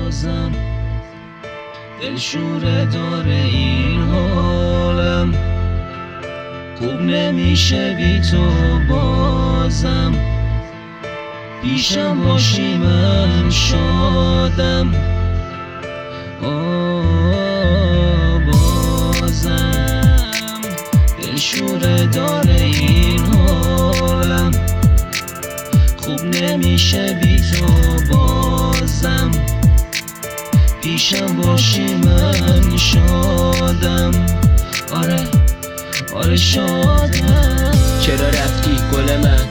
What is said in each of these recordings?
بازم دلشوره داره این حالم، خوب نمیشه بی تو بازم، پیشم باشی من شادم. بازم دلشوره داره این حالم، خوب نمیشه بی تو بازم، پیشم باشی من شادم. آره شادم. چرا رفتی گل من،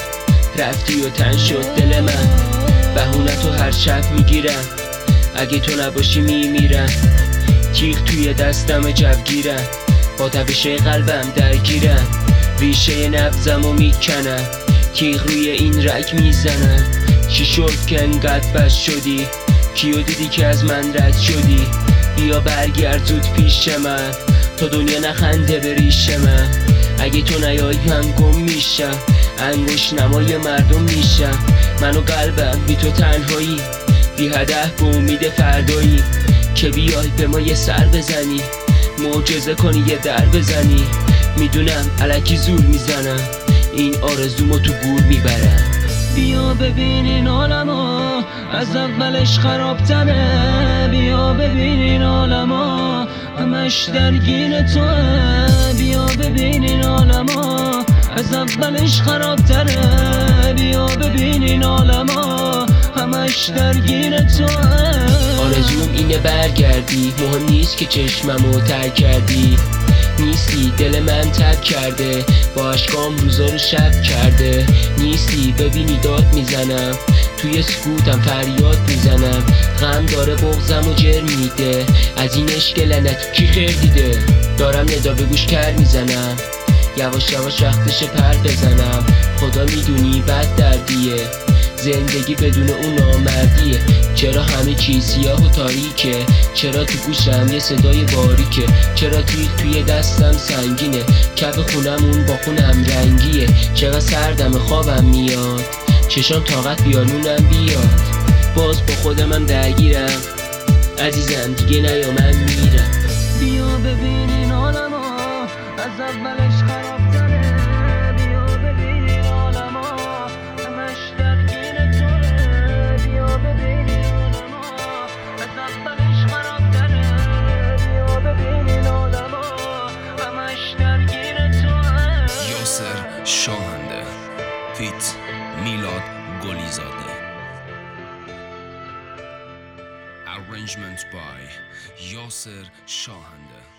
رفتی و تن شد دل من، بهونه تو هر شب میگیرم، اگه تو نباشی میمیرم. تیغ توی دستم جوگیرم، با تپشه قلبم درگیرم، ریشه نبضمو میکنم، تیغ روی این رگ میزنم. چی شد که انقدر بد شدی، کیو دیدی که از من رد شدی؟ بیا برگرد زود پیش من، تا دنیا نخنده به ریش من. اگه تو نیایی من گم میشم، انگوش نمای مردم میشم. من و قلبم بی تو تنهایی، بی هدف به امید فردایی، که بیای به ما یه سر بزنی، معجزه کنی یه در بزنی. میدونم الکی زور میزنم، این آرزومو تو گور میبرم. بیا ببین این عالمو از اولش خرابتره، بیا ببین این عالمو همش درگیر توه. بیا ببین این عالمو از اولش خرابتره، بیا ببین این عالمو همش درگیر توه. آرزوم اینه برگردی، مهم نیست که چشممو تر کردی. نیستی دل من تب کرده، با اشکام روزا رو شب کرده. نیستی ببینی داد میزنم، توی سکوتم فریاد میزنم. غم داره بغضم و جر میده، از این عشق لعنتی کی خیر دیده؟ دارم ندا به گوش کر میزنم، یواش یواش وقتشه پر بزنم. خدا میدونی بد دردیه، زندگی بدون اون نامردیه. چرا همه چیز سیاه و تاریکه؟ چرا تو گوشم یه صدای باریکه؟ چرا تیغ توی دستم سنگینه؟ کف خونمون با خونم رنگیه. چرا سردم خوابم میاد، چشام طاقت بیانونم بیاد. باز با خودم درگیرم، عزیزم دیگه نیا من میرم. بیا ببین این عالمو از اولش خرابتره، بیا ببین این عالمو همش درگیر توه. بیا ببین این عالمو از اولش خرابتره، بیا ببین این عالمو همش درگیر توه. یاسر شاهنده فیت میلاد گلیزاده. Arrangement by یاسر شاهنده.